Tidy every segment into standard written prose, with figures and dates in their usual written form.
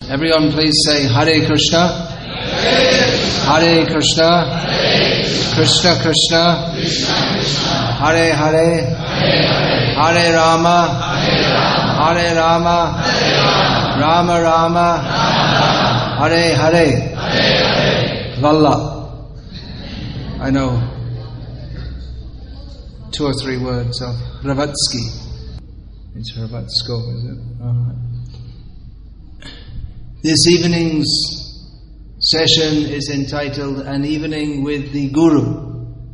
Everyone please say Hare Krishna, Hare Krishna, Krishna Krishna, Hare Hare, Hare Rama, Hare Rama, Rama Rama, Hare Hare. Valla. I know 2 or 3 words of Hravatsky. It's Hravatsko, is it? This evening's session is entitled An Evening with the Guru.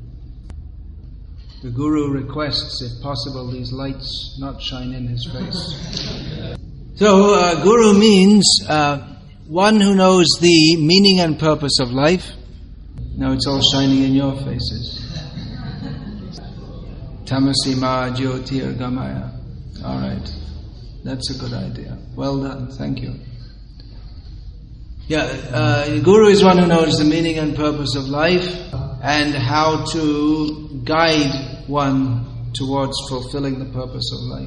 The Guru requests, if possible, these lights not shine in his face. So, Guru means one who knows the meaning and purpose of life. Now it's all shining in your faces. Tamasi ma jyotir gamaya. Alright, that's a good idea. Well done, thank you. Guru is one who knows the meaning and purpose of life and how to guide one towards fulfilling the purpose of life.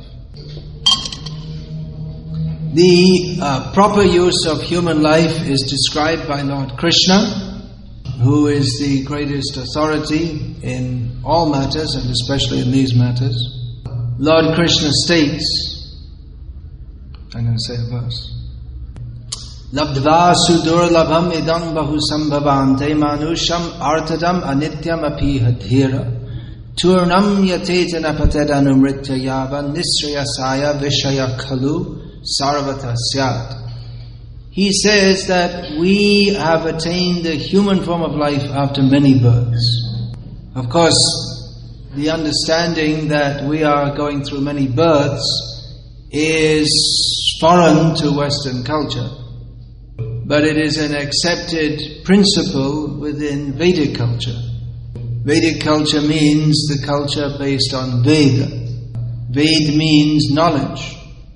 The proper use of human life is described by Lord Krishna, who is the greatest authority in all matters and especially in these matters. Lord Krishna states, I'm going to say a verse. Labdva sudurlabham idam bahu sambhavante manusham artadam anityam api hadhira turnam yatejana patedanumritya yava nisriyasaya vishaya khalu sarvata syat. He says that we have attained the human form of life after many births. Of course, the understanding that we are going through many births is foreign to Western culture. But it is an accepted principle within Vedic culture. Vedic culture means the culture based on Veda. Ved means knowledge.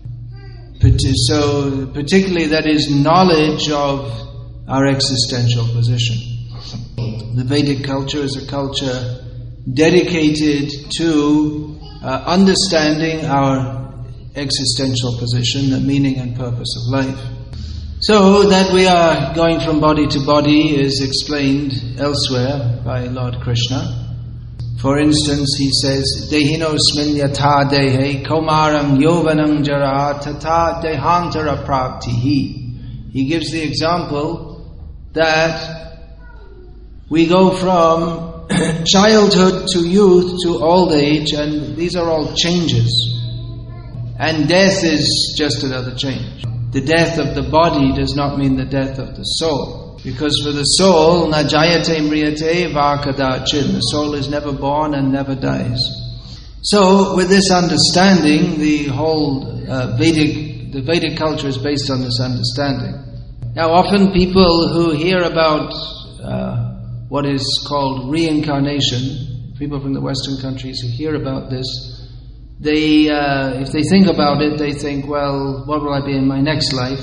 So particularly that is knowledge of our existential position. The Vedic culture is a culture dedicated to understanding our existential position, the meaning and purpose of life. So that we are going from body to body is explained elsewhere by Lord Krishna. For instance, he says, Dehinosmin yatha dehe kaumaram yovanam jara tata dehantara praptihi. He gives the example that we go from childhood to youth to old age, and these are all changes. And death is just another change. The death of the body does not mean the death of the soul. Because for the soul, na jayate mriyate vakadachin. The soul is never born and never dies. So, with this understanding, the whole Vedic culture is based on this understanding. Now, often people who hear about what is called reincarnation, people from the Western countries who hear about this, they, if they think about it, they think, well, what will I be in my next life?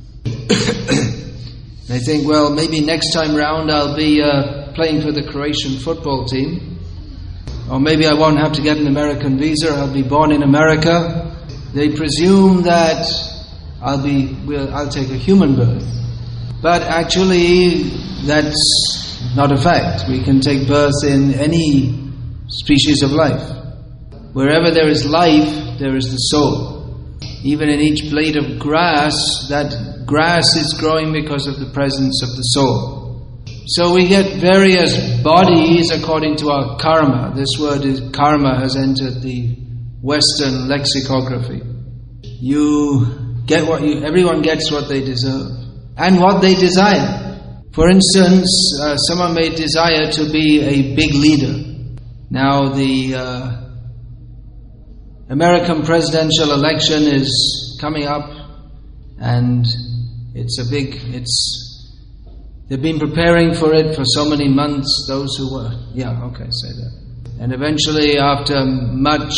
They think, well, maybe next time round I'll be playing for the Croatian football team. Or maybe I won't have to get an American visa, I'll be born in America. They presume that I'll take a human birth. But actually, that's not a fact. We can take birth in any species of life. Wherever there is life, there is the soul. Even in each blade of grass, that grass is growing because of the presence of the soul. So we get various bodies according to our karma. This word is karma has entered the Western lexicography. Everyone gets what they deserve and what they desire. For instance, someone may desire to be a big leader. Now the American presidential election is coming up, and they've been preparing for it for so many months, those who were, say that. And eventually, after much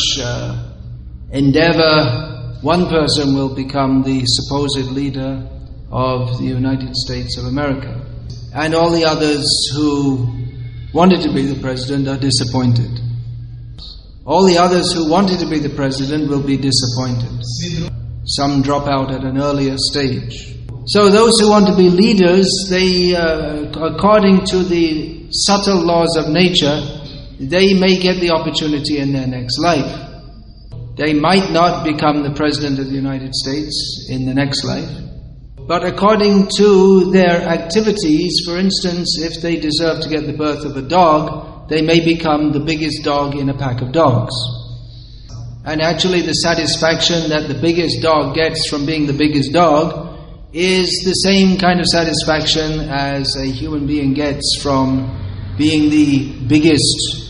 endeavor, one person will become the supposed leader of the United States of America. And all the others who wanted to be the president are disappointed. All the others who wanted to be the president will be disappointed. Some drop out at an earlier stage. So those who want to be leaders, they, according to the subtle laws of nature, they may get the opportunity in their next life. They might not become the President of the United States in the next life. But according to their activities, for instance, if they deserve to get the birth of a dog, they may become the biggest dog in a pack of dogs. And actually the satisfaction that the biggest dog gets from being the biggest dog is the same kind of satisfaction as a human being gets from being the biggest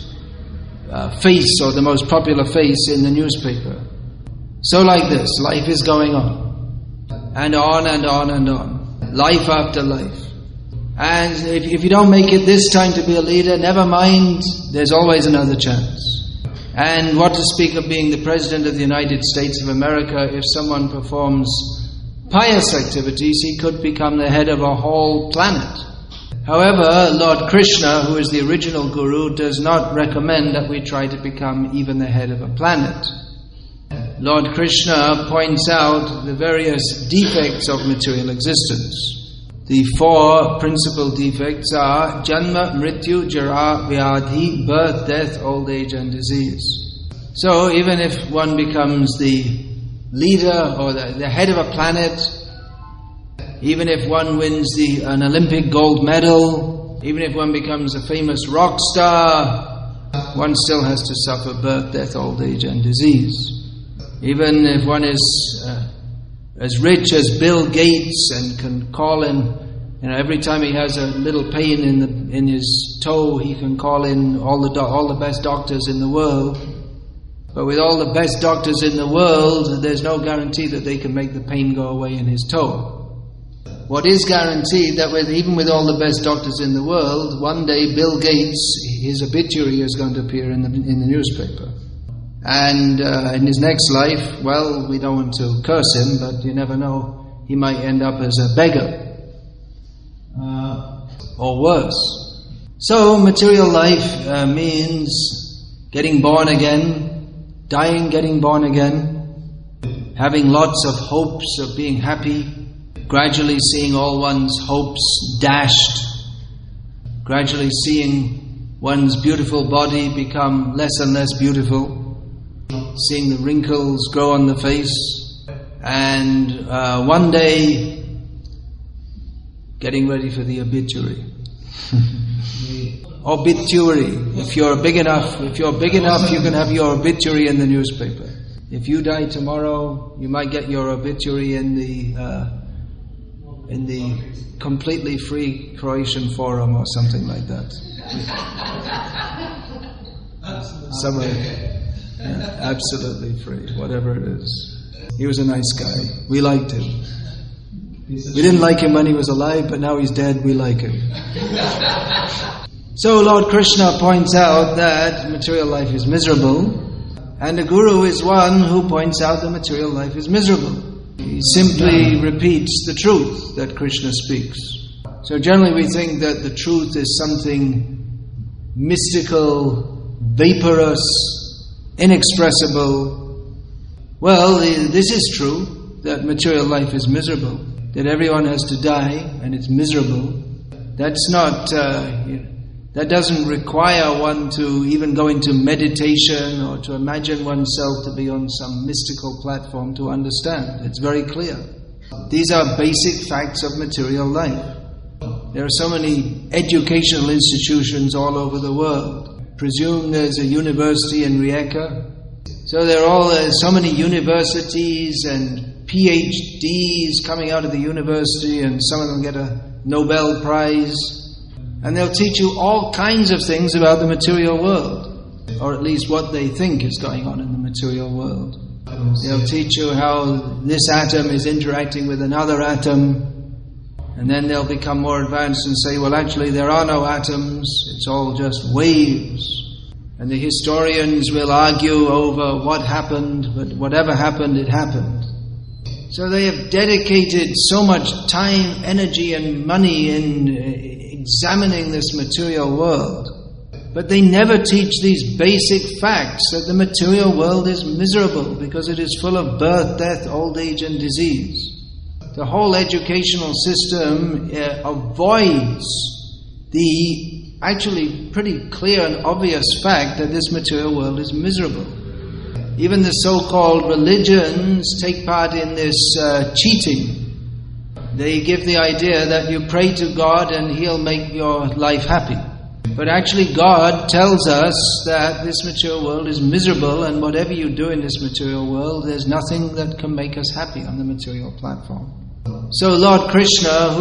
face or the most popular face in the newspaper. So like this, life is going on. And on and on and on. Life after life. And if you don't make it this time to be a leader, never mind, there's always another chance. And what to speak of being the President of the United States of America, if someone performs pious activities, he could become the head of a whole planet. However, Lord Krishna, who is the original Guru, does not recommend that we try to become even the head of a planet. Lord Krishna points out the various defects of material existence. The 4 principal defects are Janma, Mrityu, Jara, Vyadhi, birth, death, old age and disease. So even if one becomes the leader or the head of a planet, even if one wins an Olympic gold medal, even if one becomes a famous rock star, one still has to suffer birth, death, old age and disease. Even if one is as rich as Bill Gates and can call in, every time he has a little pain in his toe, he can call in all the best doctors in the world. But with all the best doctors in the world, there's no guarantee that they can make the pain go away in his toe. What is guaranteed that even with all the best doctors in the world, one day Bill Gates, his obituary is going to appear in the newspaper. And in his next life, well, we don't want to curse him, but you never know, he might end up as a beggar. Or worse. So material life means getting born again, dying, getting born again, having lots of hopes of being happy, gradually seeing all one's hopes dashed, gradually seeing one's beautiful body become less and less beautiful, seeing the wrinkles grow on the face, and one day getting ready for the obituary. Obituary. If you're big enough, you can have your obituary in the newspaper. If you die tomorrow, you might get your obituary in the completely free Croatian forum or something like that. Somewhere. Yeah, absolutely free, whatever it is. He was a nice guy. We liked him. We didn't like him when he was alive, but now he's dead, we like him. So Lord Krishna points out that material life is miserable, and the Guru is one who points out that material life is miserable. He simply repeats the truth that Krishna speaks. So generally we think that the truth is something mystical, vaporous, inexpressible. Well, this is true, that material life is miserable, that everyone has to die and it's miserable. That's not, that doesn't require one to even go into meditation or to imagine oneself to be on some mystical platform to understand. It's very clear. These are basic facts of material life. There are so many educational institutions all over the world. Presume there's a university in Rijeka. So there are so many universities and PhDs coming out of the university, and some of them get a Nobel Prize. And they'll teach you all kinds of things about the material world, or at least what they think is going on in the material world. They'll teach you how this atom is interacting with another atom. And then they'll become more advanced and say, well, actually there are no atoms, it's all just waves. And the historians will argue over what happened, but whatever happened, it happened. So they have dedicated so much time, energy and money in examining this material world. But they never teach these basic facts that the material world is miserable because it is full of birth, death, old age and disease. the whole educational system avoids the actually pretty clear and obvious fact that this material world is miserable. Even the so-called religions take part in this cheating. They give the idea that you pray to God and He'll make your life happy. But actually God tells us that this material world is miserable, and whatever you do in this material world, there's nothing that can make us happy on the material platform. So Lord Krishna,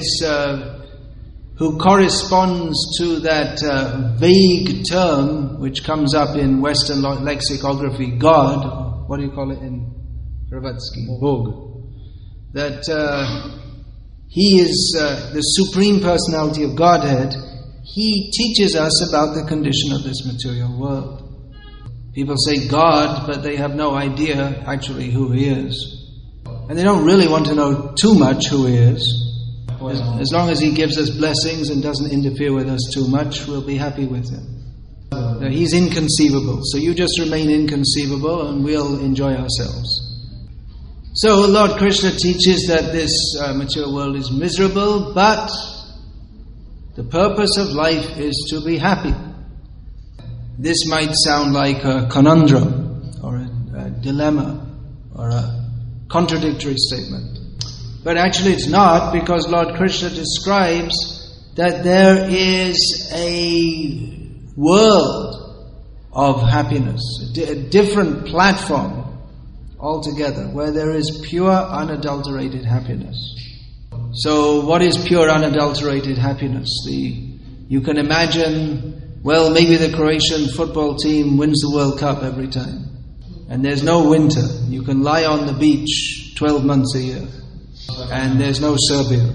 who corresponds to that vague term which comes up in Western lexicography, God, what do you call it in Blavatsky? Bog. That He is the Supreme Personality of Godhead. He teaches us about the condition of this material world. People say God, but they have no idea actually who He is. And they don't really want to know too much who He is. As long as He gives us blessings and doesn't interfere with us too much, we'll be happy with Him. He's inconceivable, so you just remain inconceivable and we'll enjoy ourselves. So Lord Krishna teaches that this material world is miserable, but the purpose of life is to be happy. This might sound like a conundrum or a dilemma or a contradictory statement. But actually it's not, because Lord Krishna describes that there is a world of happiness, a different platform altogether, where there is pure, unadulterated happiness. So what is pure, unadulterated happiness? You can imagine, well, maybe the Croatian football team wins the World Cup every time. And there's no winter. You can lie on the beach 12 months a year. And there's no Serbia.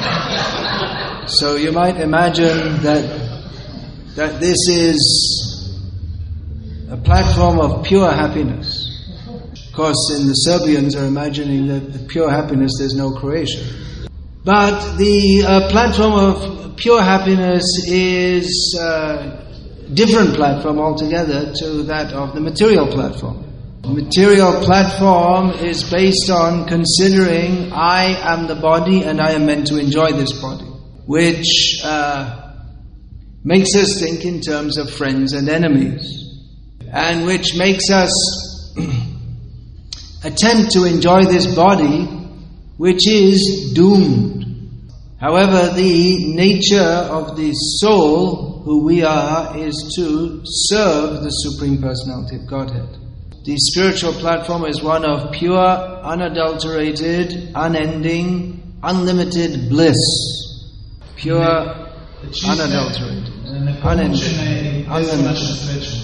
So you might imagine that this is a platform of pure happiness. Of course, in the Serbians are imagining that the pure happiness, there's no Croatia. But the platform of pure happiness is a different platform altogether to that of the material platform. The material platform is based on considering I am the body and I am meant to enjoy this body, which makes us think in terms of friends and enemies, and which makes us attempt to enjoy this body which is doomed. However, the nature of the soul, who we are, is to serve the Supreme Personality of Godhead. The spiritual platform is one of pure, unadulterated, unending, unlimited bliss. Pure, unadulterated, unending, unlimited.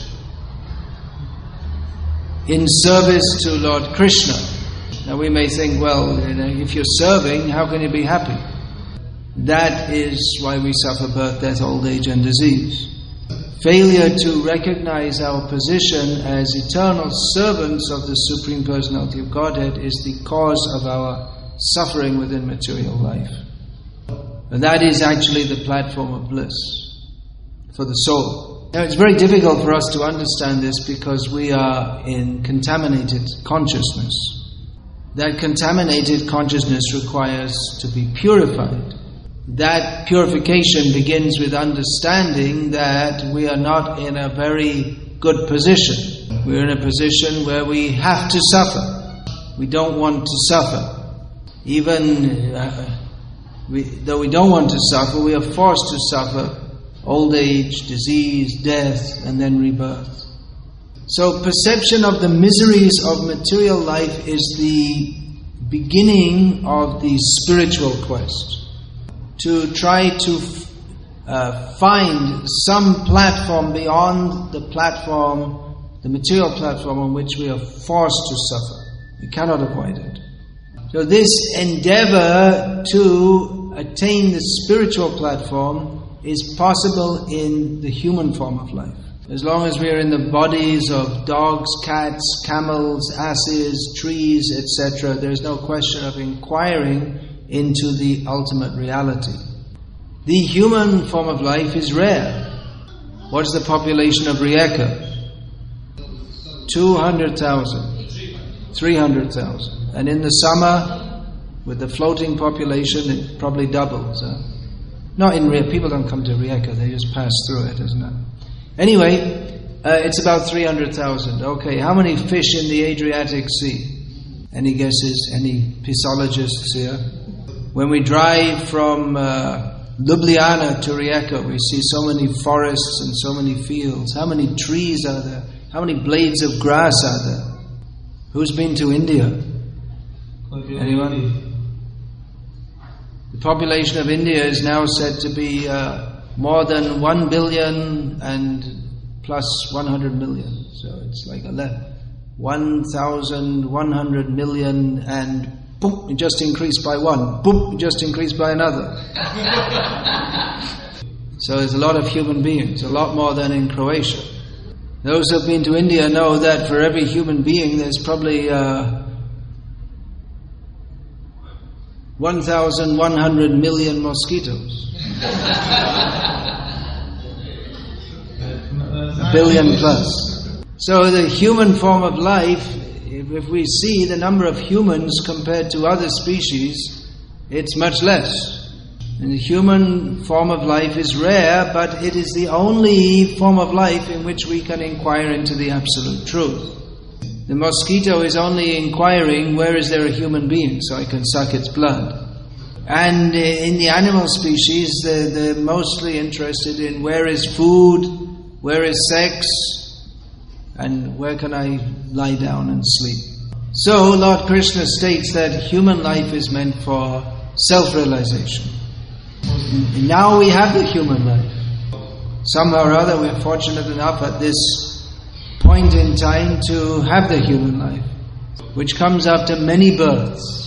In service to Lord Krishna. Now we may think, well, if you're serving, how can you be happy? That is why we suffer birth, death, old age and disease. Failure to recognize our position as eternal servants of the Supreme Personality of Godhead is the cause of our suffering within material life. And that is actually the platform of bliss for the soul. Now it's very difficult for us to understand this because we are in contaminated consciousness. That contaminated consciousness requires to be purified. That purification begins with understanding that we are not in a very good position. We're in a position where we have to suffer. We don't want to suffer. Even though we don't want to suffer, we are forced to suffer old age, disease, death, and then rebirth. So perception of the miseries of material life is the beginning of the spiritual quest. To try to find some platform beyond the platform, the material platform on which we are forced to suffer. We cannot avoid it. So this endeavor to attain the spiritual platform is possible in the human form of life. As long as we are in the bodies of dogs, cats, camels, asses, trees, etc., there is no question of inquiring into the ultimate reality. The human form of life is rare. What is the population of Rijeka? 200,000, 300,000. And in the summer, With the floating population, it probably doubles. Not in Rijeka. People don't come to Rijeka, they just pass through it, isn't it? Anyway, it's about 300,000. Okay, how many fish in the Adriatic Sea? Any guesses? Any piscologists here? When we drive from Ljubljana to Rijeka, we see so many forests and so many fields. How many trees are there? How many blades of grass are there? Who's been to India? Anyone? The population of India is now said to be more than 1 billion and plus 100 million. So it's like 1,100 million and boom, it just increased by one. Boom, it just increased by another. So there's a lot of human beings, a lot more than in Croatia. Those who have been to India know that for every human being there's probably 1,100 million mosquitoes. A billion plus. So the human form of life, if we see the number of humans compared to other species, it's much less. And the human form of life is rare, but it is the only form of life in which we can inquire into the absolute truth. The mosquito is only inquiring, where is there a human being, so I can suck its blood. And in the animal species, they're mostly interested in where is food, where is sex, and where can I lie down and sleep. So Lord Krishna states that human life is meant for self-realization. And now we have the human life. Somehow or other we're fortunate enough at this point in time to have the human life, which comes after many births.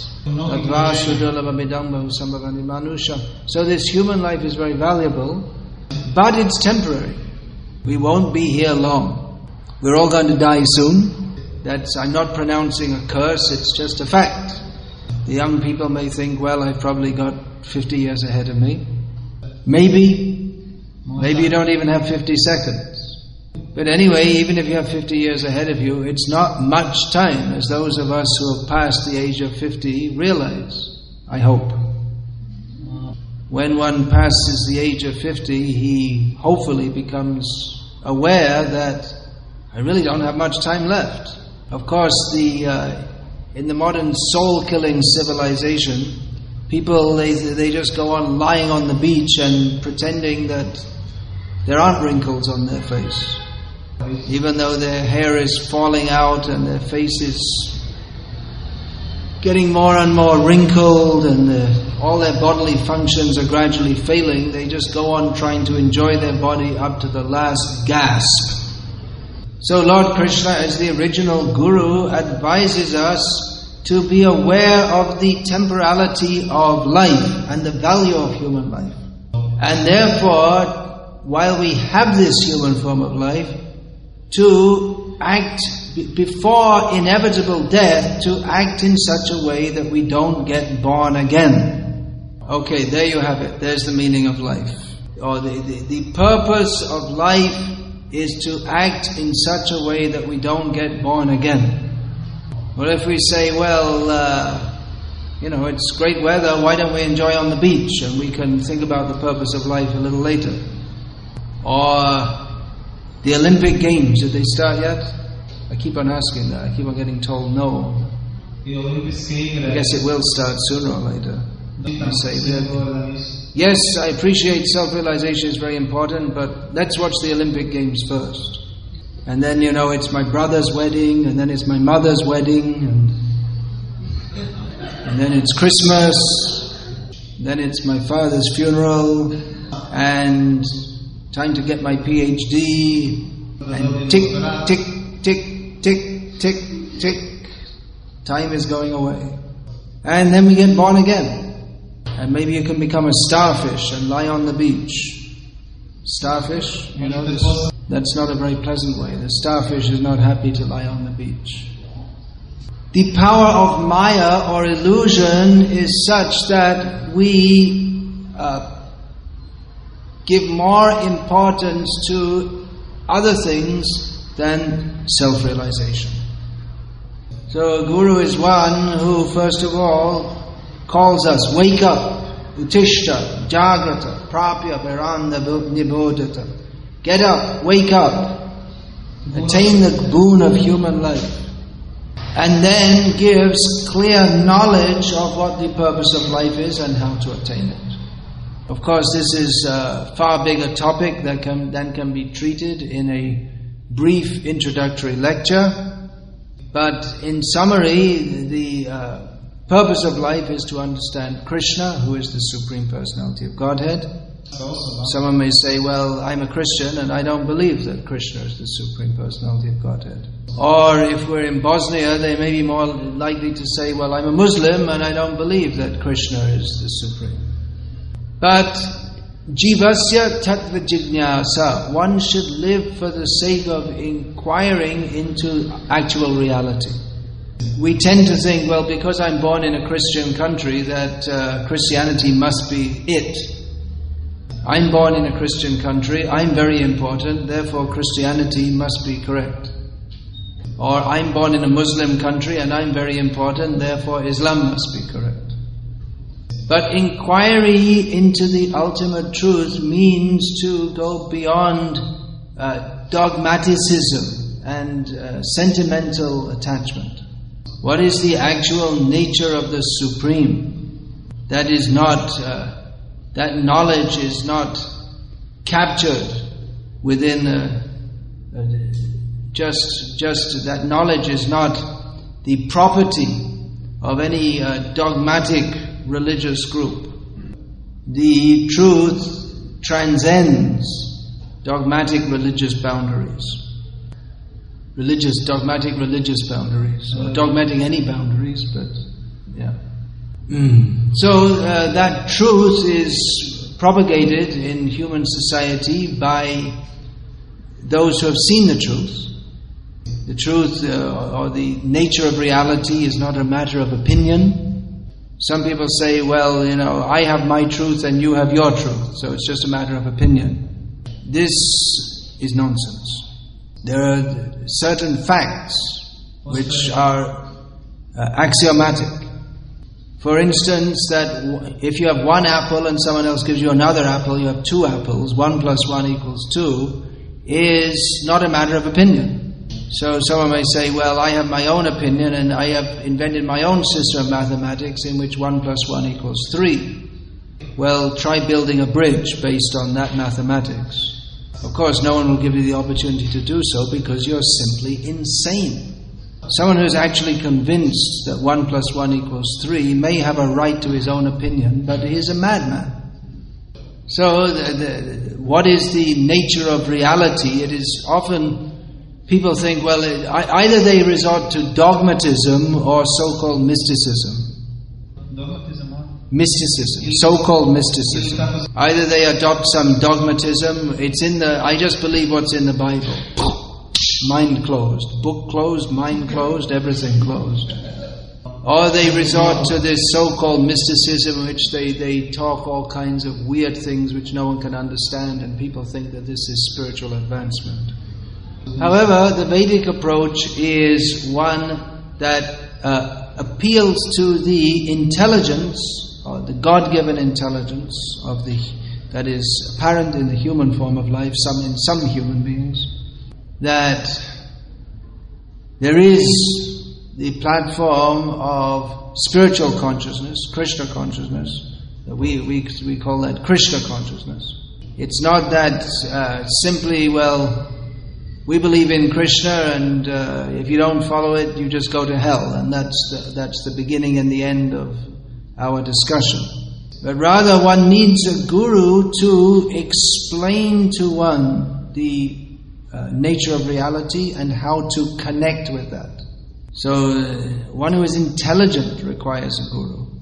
So this human life is very valuable, but it's temporary. We won't be here long. We're all going to die soon. I'm not pronouncing a curse, it's just a fact. The young people may think, well, I've probably got 50 years ahead of me. Maybe you don't even have 50 seconds. But anyway, even if you have 50 years ahead of you, it's not much time, as those of us who have passed the age of 50 realize, I hope. When one passes the age of 50, he hopefully becomes aware that I really don't have much time left. Of course, in the modern soul-killing civilization, people, they just go on lying on the beach and pretending that there aren't wrinkles on their face. Even though their hair is falling out and their face is getting more and more wrinkled and all their bodily functions are gradually failing, they just go on trying to enjoy their body up to the last gasp. So Lord Krishna, as the original Guru, advises us to be aware of the temporality of life and the value of human life. And therefore, while we have this human form of life, to act before inevitable death, to act in such a way that we don't get born again. Okay, there you have it. There's the meaning of life. Or the purpose of life is to act in such a way that we don't get born again. Well, if we say, well, it's great weather, why don't we enjoy on the beach? And we can think about the purpose of life a little later. Or the Olympic Games, did they start yet? I keep on asking that. I keep on getting told no. The Olympic Games, I guess it will start sooner or later. You say that. Yes, I appreciate self-realization is very important, but let's watch the Olympic Games first. And then, it's my brother's wedding, and then it's my mother's wedding, and then it's Christmas, then it's my father's funeral, and time to get my PhD, and tick, tick, tick, tick, tick, tick. Time is going away. And then we get born again. And maybe you can become a starfish and lie on the beach. Starfish, that's not a very pleasant way. The starfish is not happy to lie on the beach. The power of Maya or illusion is such that we give more importance to other things than self-realization. So a guru is one who, first of all, calls us, wake up, utishta, jagrata, prapya, viranda, nibodhata. Get up, wake up, attain the boon of human life. And then gives clear knowledge of what the purpose of life is and how to attain it. Of course, this is a far bigger topic that can be treated in a brief introductory lecture. But in summary, the purpose of life is to understand Krishna, who is the Supreme Personality of Godhead. Someone may say, well, I'm a Christian and I don't believe that Krishna is the Supreme Personality of Godhead. Or if we're in Bosnia, they may be more likely to say, well, I'm a Muslim and I don't believe that Krishna is the Supreme. But jivasya tattva jijñāsa, one should live for the sake of inquiring into actual reality. We tend to think, well, because I'm born in a Christian country, that Christianity must be it. I'm born in a Christian country, I'm very important, therefore Christianity must be correct. Or I'm born in a Muslim country and I'm very important, therefore Islam must be correct. But inquiry into the ultimate truth means to go beyond dogmaticism and sentimental attachment. What is the actual nature of the Supreme? That is not... that knowledge is not captured within just that knowledge is not the property of any dogmatic religious group. The truth transcends dogmatic religious boundaries. Dogmatic religious boundaries, or dogmatic any boundaries, but yeah. So that truth is propagated in human society by those who have seen the truth. The truth or the nature of reality is not a matter of opinion. Some people say, well, I have my truth and you have your truth, so it's just a matter of opinion. This is nonsense. There are certain facts which are axiomatic. For instance, that if you have one apple and someone else gives you another apple, you have two apples, 1 + 1 = 2, is not a matter of opinion. So someone may say, well, I have my own opinion and I have invented my own system of mathematics in which 1 + 1 = 3. Well, try building a bridge based on that mathematics. Of course, no one will give you the opportunity to do so because you're simply insane. Someone who is actually convinced that 1 + 1 = 3 may have a right to his own opinion, but he is a madman. So, what is the nature of reality? It is often, people think, well, either they resort to dogmatism or so-called mysticism. Mysticism, so-called mysticism. Either they adopt some dogmatism, I just believe what's in the Bible. Mind closed, book closed, mind closed, everything closed. Or they resort to this so-called mysticism in which they talk all kinds of weird things which no one can understand, and people think that this is spiritual advancement. However, the Vedic approach is one that appeals to the intelligence, or the God-given intelligence that is apparent in the human form of life, in some human beings, that there is the platform of spiritual consciousness, Krishna consciousness. We call that Krishna consciousness. It's not that simply, well, we believe in Krishna and if you don't follow it, you just go to hell, and that's the beginning and the end of our discussion. But rather, one needs a guru to explain to one the nature of reality and how to connect with that. So one who is intelligent requires a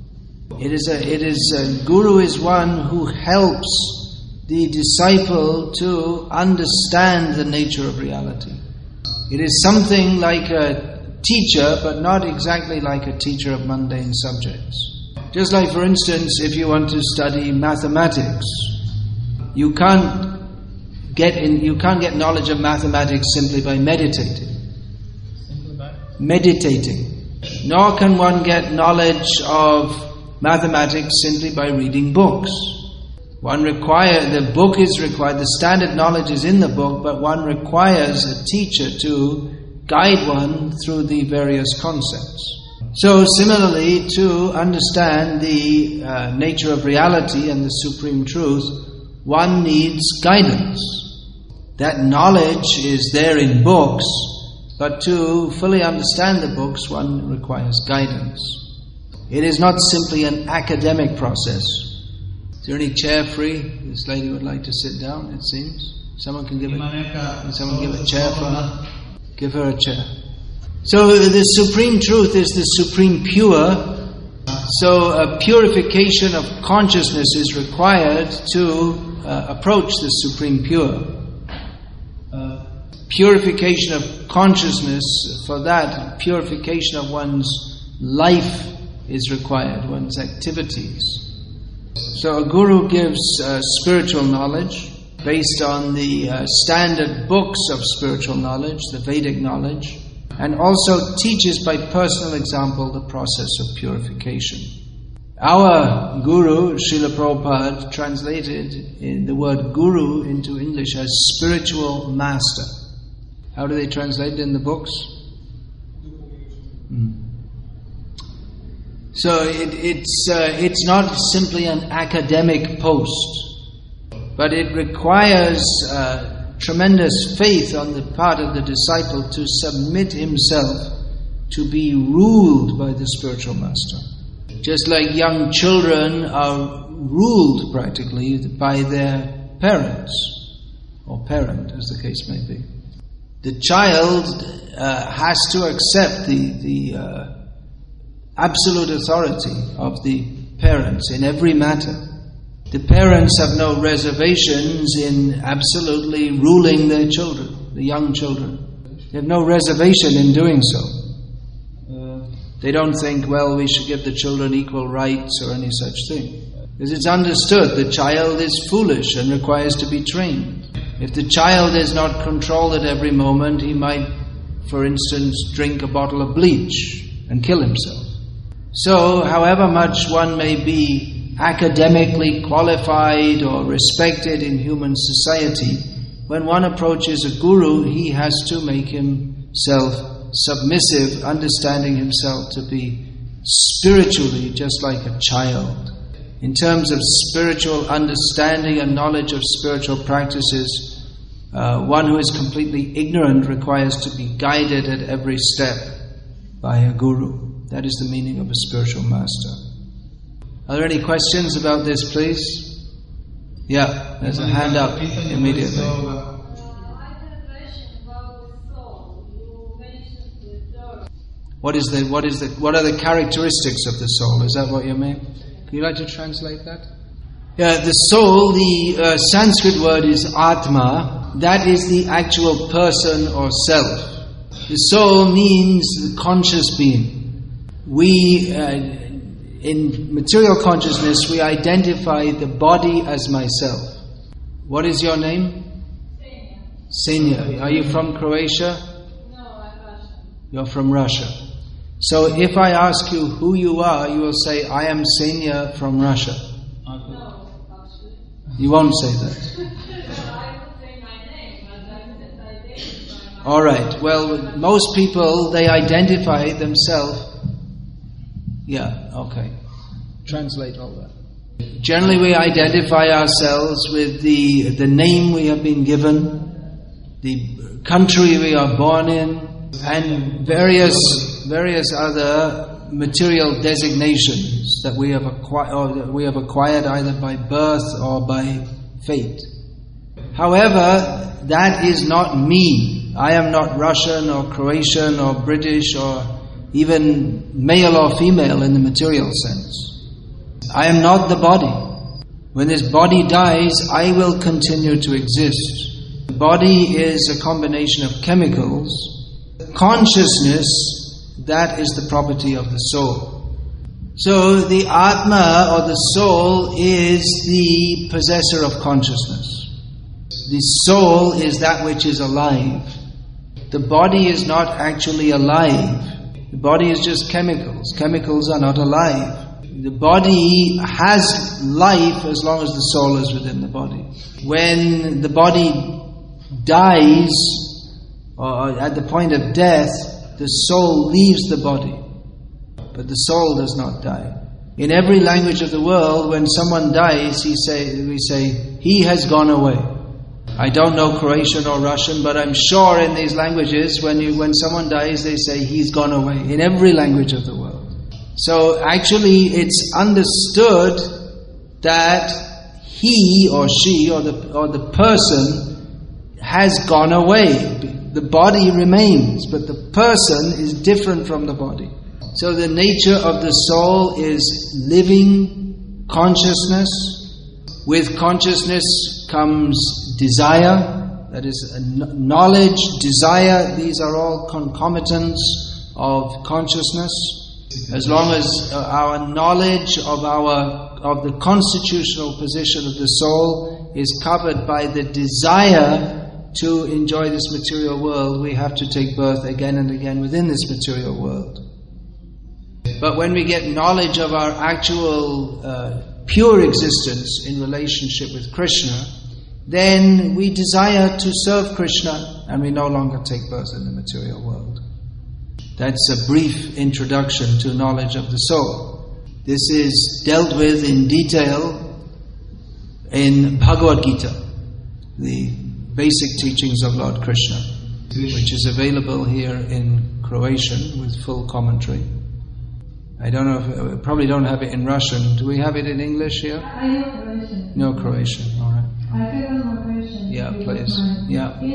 guru. Guru is one who helps the disciple to understand the nature of reality. It is something like a teacher, but not exactly like a teacher of mundane subjects. Just like, for instance, if you want to study mathematics, you can't get knowledge of mathematics simply by meditating. Nor can one get knowledge of mathematics simply by reading books. The book is required, the standard knowledge is in the book, but one requires a teacher to guide one through the various concepts. So similarly, to understand the nature of reality and the supreme truth, one needs guidance. That knowledge is there in books, but to fully understand the books, one requires guidance. It is not simply an academic process. Is there any chair free? This lady would like to sit down, it seems. Someone can give a chair for her? Give her a chair. So the supreme truth is the supreme pure. So a purification of consciousness is required to approach the supreme pure. Purification of consciousness, for that, purification of one's life is required, one's activities. So a guru gives spiritual knowledge based on the standard books of spiritual knowledge, the Vedic knowledge, and also teaches by personal example the process of purification. Our Guru, Srila Prabhupada, translated the word Guru into English as spiritual master. How do they translate it in the books? So it's not simply an academic post, but it requires tremendous faith on the part of the disciple to submit himself to be ruled by the spiritual master. Just like young children are ruled practically by their parents, or parent as the case may be. The child has to accept the absolute authority of the parents in every matter. The parents have no reservations in absolutely ruling their children, the young children. They have no reservation in doing so. They don't think, well, we should give the children equal rights or any such thing. Because it's understood the child is foolish and requires to be trained. If the child is not controlled at every moment, he might, for instance, drink a bottle of bleach and kill himself. So, however much one may be academically qualified or respected in human society, when one approaches a guru, he has to make himself submissive, understanding himself to be spiritually just like a child. In terms of spiritual understanding and knowledge of spiritual practices, one who is completely ignorant requires to be guided at every step by a guru. That is the meaning of a spiritual master. Are there any questions about this, please? Yeah, there's a hand up immediately. What are the characteristics of the soul? Is that what you mean? Can you like to translate that? Yeah, the soul, the Sanskrit word is Atma. That is the actual person or self. The soul means the conscious being. We, in material consciousness, we identify the body as myself. What is your name? Senya. Are you from Croatia? No, I'm Russian. You're from Russia. So if I ask you who you are, you will say, I am Senya from Russia. No, actually. You won't say that. I would say my name, but I wouldn't identify myself. Alright, well, most people, they identify themselves. Yeah, okay. Translate all that. Generally we identify ourselves with the name we have been given, the country we are born in, and various other material designations that we have acquired either by birth or by fate. However, that is not me. I am not Russian or Croatian or British or even male or female in the material sense. I am not the body. When this body dies, I will continue to exist. The body is a combination of chemicals. Consciousness, that is the property of the soul. So the Atma or the soul is the possessor of consciousness. The soul is that which is alive. The body is not actually alive. The body is just chemicals. Chemicals are not alive. the body has life as long as the soul is within the body. When the body dies, or at the point of death, the soul leaves the body, but the soul does not die. In every language of the world, when someone dies, we say, he has gone away. I don't know Croatian or Russian, but I'm sure in these languages, when someone dies, they say, he's gone away. In every language of the world. So actually, it's understood that he or she or the person has gone away. The body remains, but the person is different from the body. So the nature of the soul is living consciousness. With consciousness comes desire, that is knowledge, desire. These are all concomitants of consciousness. As long as our knowledge of the constitutional position of the soul is covered by the desire to enjoy this material world, we have to take birth again and again within this material world. But when we get knowledge of our actual pure existence in relationship with Krishna, then we desire to serve Krishna and we no longer take birth in the material world. That's a brief introduction to knowledge of the soul. This is dealt with in detail in Bhagavad Gita, the basic teachings of Lord Krishna, which is available here in Croatian with full commentary. I don't know if probably don't have it in Russian. Do we have it in English here? I know Croatian. No Croatian. All right. I can learn more Croatian. Yeah, please. Yeah. Can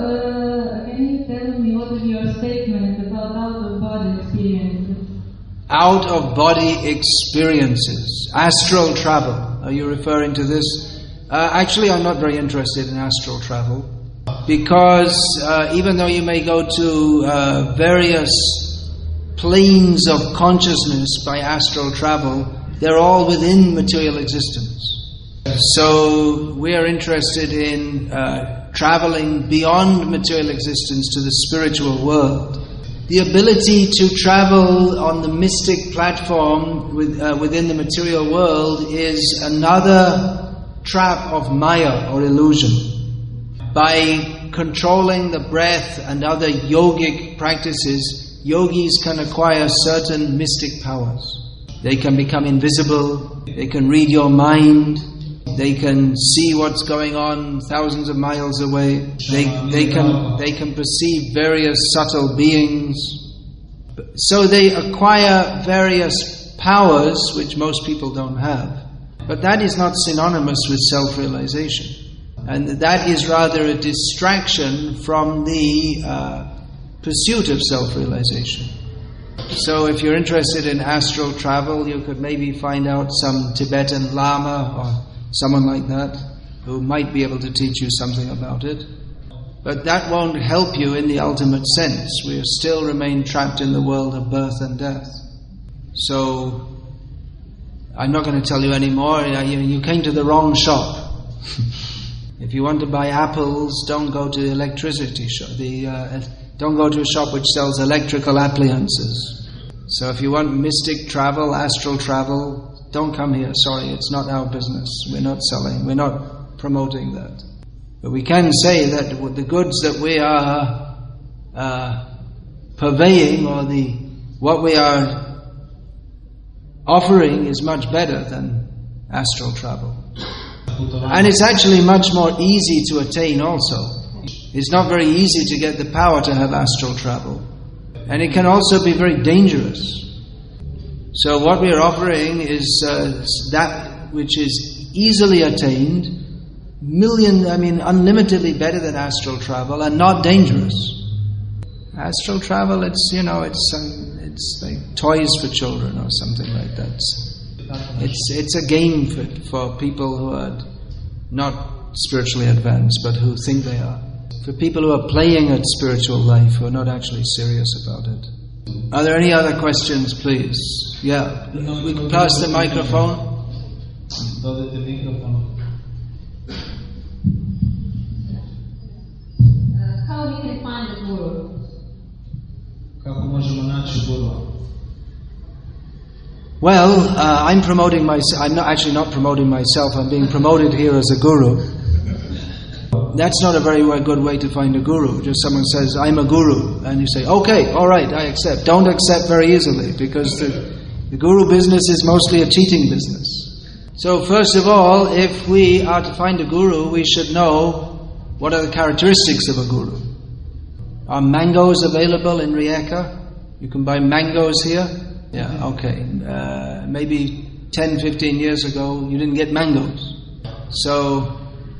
you tell me what is your statement about out-of-body experiences? Out-of-body experiences, astral travel. Are you referring to this? Actually, I'm not very interested in astral travel because even though you may go to various planes of consciousness by astral travel, they're all within material existence. So we are interested in traveling beyond material existence to the spiritual world. The ability to travel on the mystic platform within the material world is another trap of Maya or illusion. By controlling the breath and other yogic practices, yogis can acquire certain mystic powers. They can become invisible, they can read your mind, they can see what's going on thousands of miles away, they can perceive various subtle beings. So they acquire various powers which most people don't have. But that is not synonymous with self-realization. And that is rather a distraction from the pursuit of self-realization. So if you're interested in astral travel, you could maybe find out some Tibetan Lama or someone like that who might be able to teach you something about it. But that won't help you in the ultimate sense. We still remain trapped in the world of birth and death. So I'm not going to tell you any more. You came to the wrong shop. If you want to buy apples, don't go to the electricity shop. Don't go to a shop which sells electrical appliances. So if you want mystic travel, astral travel, don't come here. Sorry, it's not our business. We're not selling. We're not promoting that. But we can say that the goods that we are purveying, or what we are offering, is much better than astral travel. And it's actually much more easy to attain also. It's not very easy to get the power to have astral travel. And it can also be very dangerous. So what we are offering is that which is easily attained, unlimitedly better than astral travel, and not dangerous. Astral travel, it's like toys for children or something like that. It's a game for people who are not spiritually advanced, but who think they are. For people who are playing at spiritual life, who are not actually serious about it. Are there any other questions, please? Yeah, we can pass the microphone. How we can find the Guru? Kako možemo naći Guru? Well, I'm promoting myself. I'm not promoting myself. I'm being promoted here as a guru. That's not a very good way to find a guru. Just someone says, I'm a guru, and you say, okay, all right, I accept. Don't accept very easily, because the guru business is mostly a cheating business. So first of all, if we are to find a guru, we should know what are the characteristics of a guru. Are mangoes available in Rijeka? You can buy mangoes here? Yeah, okay. Maybe 10, 15 years ago, you didn't get mangoes. So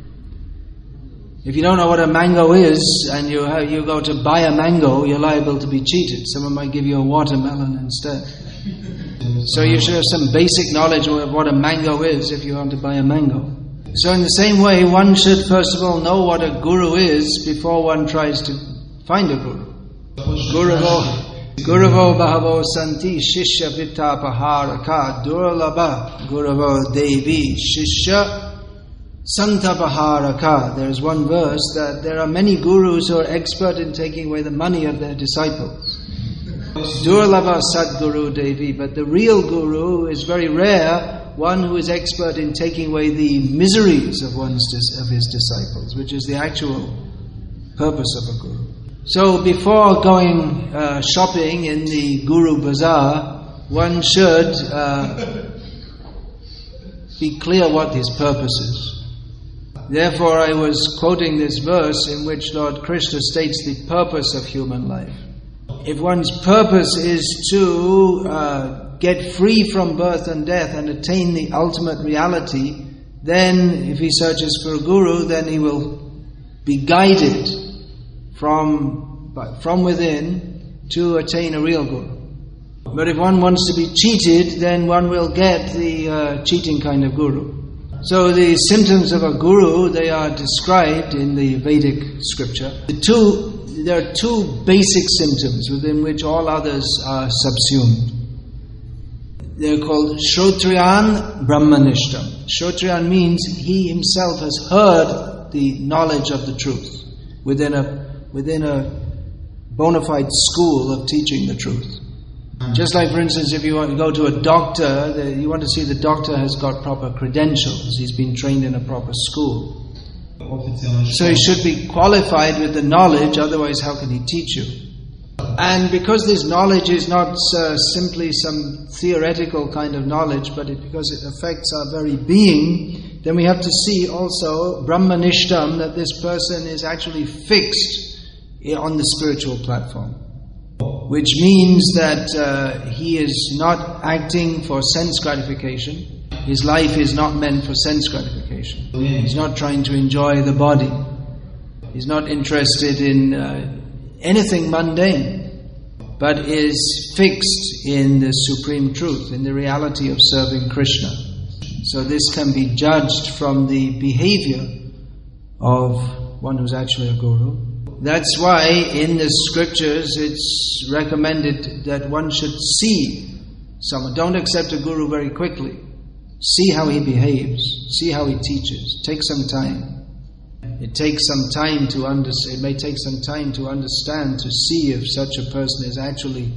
if you don't know what a mango is, and you go to buy a mango, you're liable to be cheated. Someone might give you a watermelon instead. So you should have some basic knowledge of what a mango is if you want to buy a mango. So in the same way, one should first of all know what a guru is before one tries to find a guru. Guravo bahavo santi shishya vittapaharaka durlabha guravo devi shishya Santapaharaka. There is one verse that there are many gurus who are expert in taking away the money of their disciples. Durlabha Sadguru Devi. But the real guru is very rare, one who is expert in taking away the miseries of his disciples, which is the actual purpose of a guru. So before going shopping in the Guru Bazaar, one should be clear what his purpose is. Therefore, I was quoting this verse in which Lord Krishna states the purpose of human life. If one's purpose is to get free from birth and death and attain the ultimate reality, then if he searches for a guru, then he will be guided from within to attain a real guru. But if one wants to be cheated, then one will get the cheating kind of guru. So the symptoms of a guru, they are described in the Vedic scripture. There are two basic symptoms within which all others are subsumed. They're called Shrotriyan Brahmanishtam. Shrotriyan means he himself has heard the knowledge of the truth within a bona fide school of teaching the truth. Just like, for instance, if you want to go to a doctor, you want to see the doctor has got proper credentials. He's been trained in a proper school. So he should be qualified with the knowledge, otherwise how can he teach you? And because this knowledge is not simply some theoretical kind of knowledge, but because it affects our very being, then we have to see also Brahmanishtam, that this person is actually fixed on the spiritual platform. Which means that he is not acting for sense gratification. His life is not meant for sense gratification. He's not trying to enjoy the body. He's not interested in anything mundane, but is fixed in the supreme truth, in the reality of serving Krishna. So this can be judged from the behavior of one who's actually a guru. That's why in the scriptures it's recommended that one should see someone. Don't accept a guru very quickly. See how he behaves. See how he teaches. Take some time. It takes some time to understand. It may take some time to understand, to see if such a person is actually,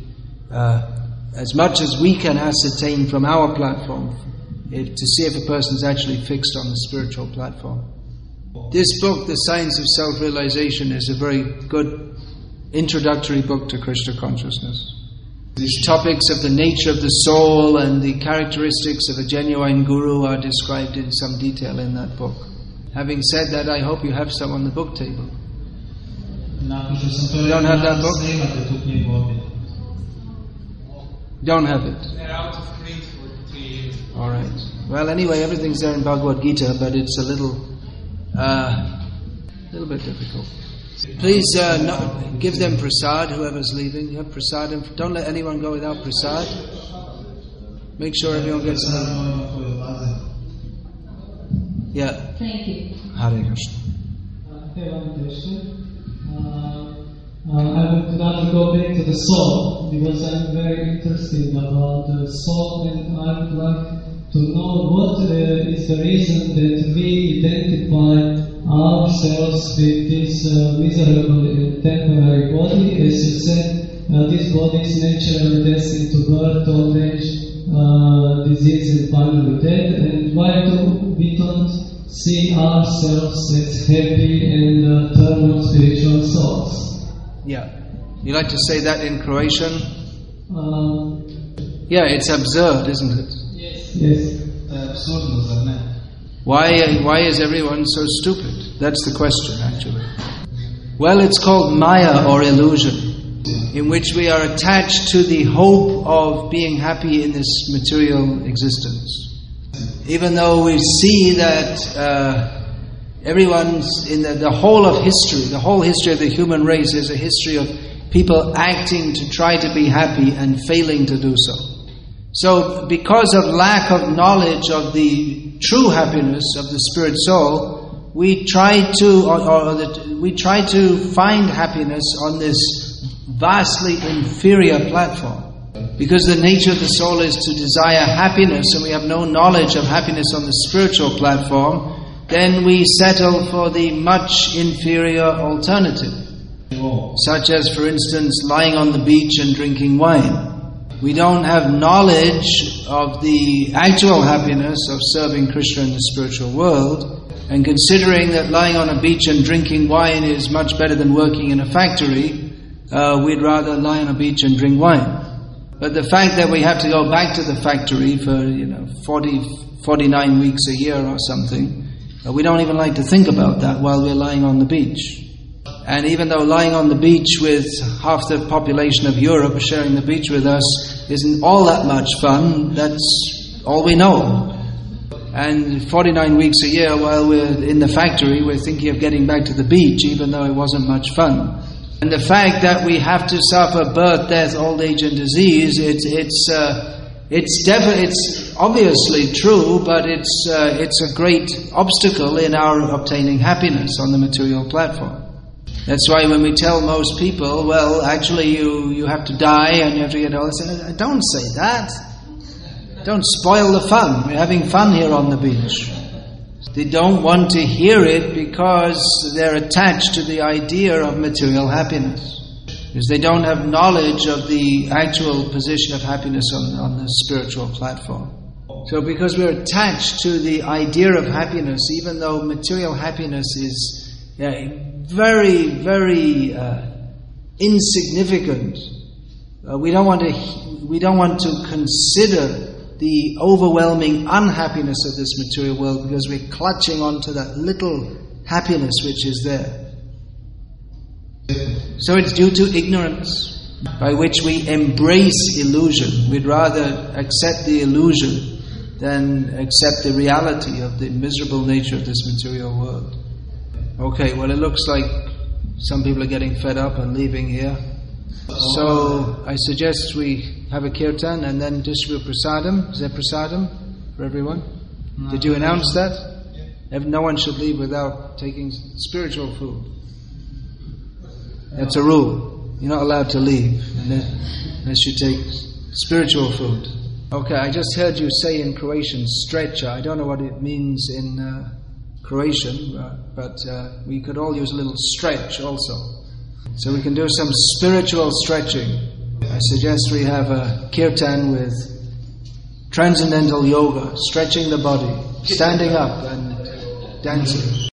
as much as we can ascertain from our platform, to see if a person is actually fixed on the spiritual platform. This book, The Science of Self-Realization, is a very good introductory book to Krishna consciousness. These topics of the nature of the soul and the characteristics of a genuine guru are described in some detail in that book. Having said that, I hope you have some on the book table. You don't have that book? Don't have it? They're out of print for 3 years. Alright. Well, anyway, everything's there in Bhagavad Gita, but it's a little bit difficult. Please give them prasad, whoever's leaving. You have prasad, and don't let anyone go without prasad. Make sure everyone gets some. Yeah. Thank you. Hare Krishna. I have one question. I would rather go back to the soul, because I'm very interested about the soul, and I would like to know what is the reason that we identify ourselves with this miserable temporary body. As you said, this body is naturally destined to birth, old age, disease and finally death, and why we don't see ourselves as happy and eternal spiritual souls? Yeah. You like to say that in Croatian? Yeah, it's absurd, isn't it? Yes. Why is everyone so stupid? That's the question, actually. Well, it's called Maya or illusion, in which we are attached to the hope of being happy in this material existence. Even though we see that everyone's in the whole of history, the whole history of the human race is a history of people acting to try to be happy and failing to do so. So, because of lack of knowledge of the true happiness of the spirit soul, we try to find happiness on this vastly inferior platform. Because the nature of the soul is to desire happiness, and we have no knowledge of happiness on the spiritual platform, then we settle for the much inferior alternative. Such as, for instance, lying on the beach and drinking wine. We don't have knowledge of the actual happiness of serving Krishna in the spiritual world, and considering that lying on a beach and drinking wine is much better than working in a factory, we'd rather lie on a beach and drink wine. But the fact that we have to go back to the factory for 49 weeks a year or something, we don't even like to think about that while we're lying on the beach. And even though lying on the beach with half the population of Europe sharing the beach with us isn't all that much fun, that's all we know. And 49 weeks a year while we're in the factory, we're thinking of getting back to the beach, even though it wasn't much fun. And the fact that we have to suffer birth, death, old age and disease, it's obviously true, but it's a great obstacle in our obtaining happiness on the material platform. That's why when we tell most people, well, actually you have to die and you have to get old, they say, don't say that. Don't spoil the fun. We're having fun here on the beach. They don't want to hear it because they're attached to the idea of material happiness. Because they don't have knowledge of the actual position of happiness on the spiritual platform. So because we're attached to the idea of happiness, even though material happiness is very, very insignificant, we don't want to consider the overwhelming unhappiness of this material world, because we're clutching onto that little happiness which is there. So it's due to ignorance, by which we embrace illusion. We'd rather accept the illusion than accept the reality of the miserable nature of this material world. Okay, well, it looks like some people are getting fed up and leaving here. So I suggest we have a kirtan and then distribute prasadam. Is there prasadam for everyone? Did you announce that? No one should leave without taking spiritual food. That's a rule. You're not allowed to leave unless you take spiritual food. Okay, I just heard you say in Croatian, stretcher. I don't know what it means in Croatian, but we could all use a little stretch also. So we can do some spiritual stretching. I suggest we have a kirtan with transcendental yoga, stretching the body, standing up and dancing.